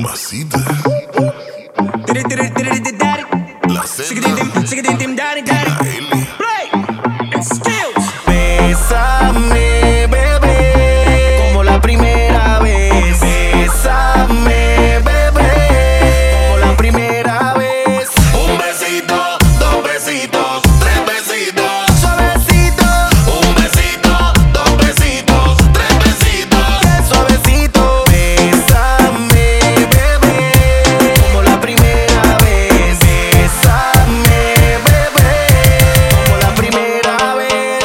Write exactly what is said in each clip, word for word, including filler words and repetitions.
Mamacita. La Zelda. Bésame, bebé, como la primera vez. Bésame, bebé, como la primera vez. Un besito, dos besitos, tres besitos. Suavecito, Un besito, dos besitos, tres besitos. qué suavecito. Bésame, bebé, como la primera vez. Bésame, bebé, como la primera vez.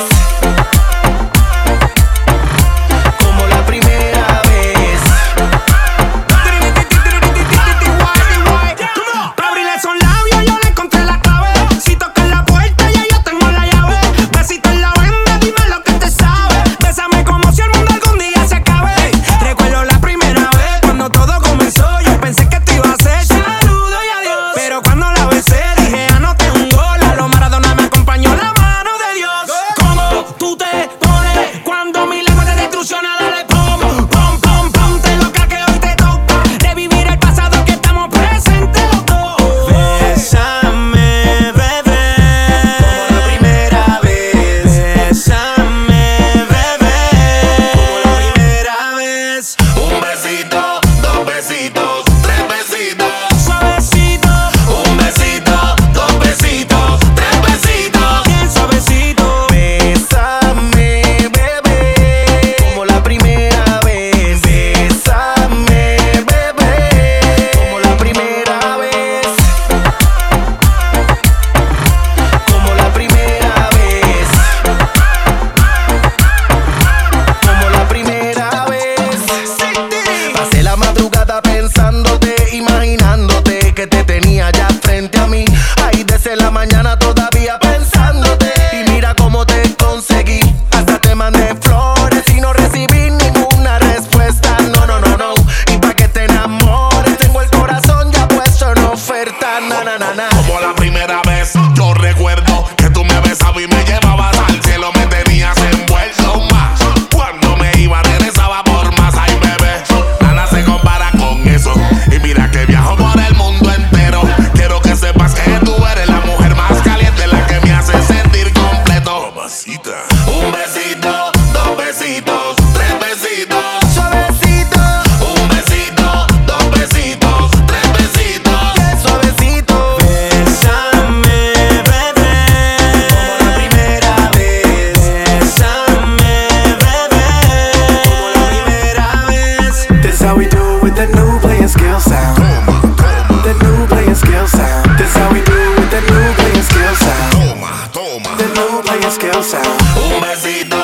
Como la primera vez. Abrirle esos labios, yo le encontré la clave. Si tocas la puerta, ya yo tengo la llave. Besito en la venda, dime lo que te sabe. Bésame como si el mundo algún día se acabe. Recuerdo la primera vez, cuando todo comenzó. Yo pensé que esto iba a ser saludo y adiós. Pero cuando la besé, dije anoté un gol. A lo Maradona me acompañó la mano de Dios. ¿Cómo tú te pones cuando mi lengua te destrucciona? Dale pom, pom, pom, pom. Te loca que hoy te toca revivir el pasado que estamos presentes los dos. Bésame, bebé, como la primera vez. Bésame, bebé, como la primera vez. Un besito, dos besitos, tres besitos. Suavecito, Un besito, dos besitos, tres besitos. bien suavecito. Bésame, bebé, como la primera vez. Bésame, bebé, como la primera vez. Como la primera vez. Como la primera vez. Pasé la madrugada pensándote, imaginándote que te tenía ya frente a mí. Ahí desde la mañana todavía pensándote. Y mira cómo te conseguí. Hasta te mandé flores y no recibí ninguna respuesta. No, no, no, no. Y pa' que te enamores, tengo el corazón ya puesto en oferta. Na, na, na, na. Como la primera vez, yo recuerdo que tú me besabas y me llevabas al cielo, me tenías envuelto más. Cuando me iba, regresaba por más. Ay, bebé, nada se compara con eso. Y mira que viajo por el mundo entero. Quiero que sepas que tú eres la mujer más caliente, la que me hace sentir completo. Mamacita. Un besito, dos besitos, tres besitos. Suavecito, Un besito, dos besitos, tres besitos. qué suavecito. Bésame, bebé, como la primera vez. Bésame, bebé, como la primera vez. This how we do it with the new playing skill sound. The new playing skill sound. This how we do it with the new playing skill sound. Toma, toma. The new playing skill sound. Un besito,